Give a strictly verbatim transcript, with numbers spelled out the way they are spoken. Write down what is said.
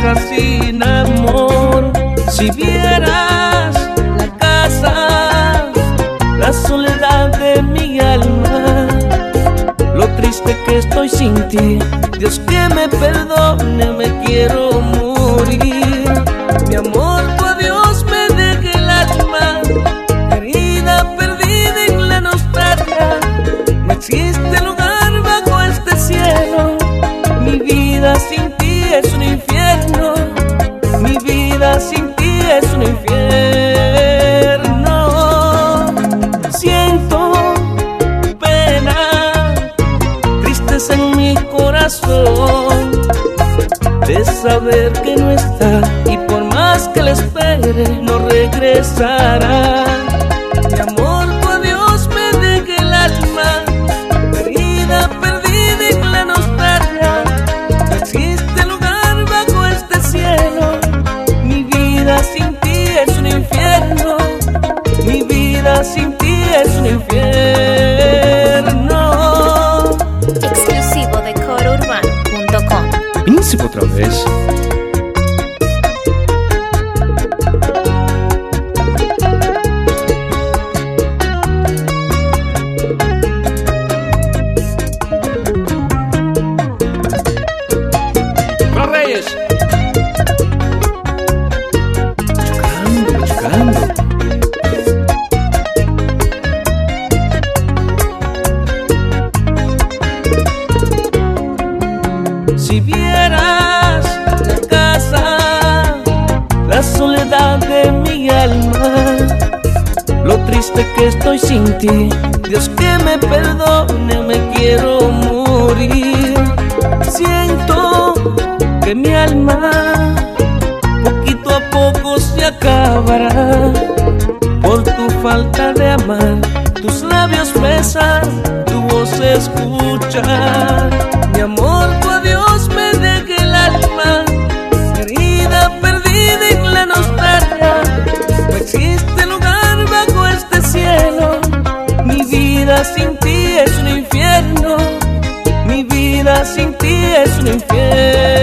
casa sin amor. Si vieras la casa, la soledad de mi alma, lo triste que estoy sin ti, Dios que me perdone, me quiero morir. Mi amor, tu adiós me deja el alma herida, perdida en la nostalgia. No existe lugar bajo este cielo, mi vida sin ti es un infierno, mi vida sin ti es un infierno. Siento pena, tristeza en mi corazón de saber que no está, y por más que le espere no regresará. Mi amor, tu adiós me deja el alma herida, perdida en la nostalgia. No existe lugar bajo este cielo, mi vida sin ti es un infierno, mi vida sin ti es un infierno. Exclusivo de coro urbano punto com. Príncipe otra vez. Los Reyes. Chocando, chocando. Si vieras la casa, la soledad de mi alma, lo triste que estoy sin ti, Dios que me perdone, me quiero morir. Siento que mi alma poquito a poco se acabará por tu falta de amar. Tus labios besan, tu voz escuchar. Mi amor, tu adiós me deja el alma herida, perdida en la nostalgia. No existe lugar bajo este cielo, mi vida sin ti es un infierno, mi vida sin ti es un infierno.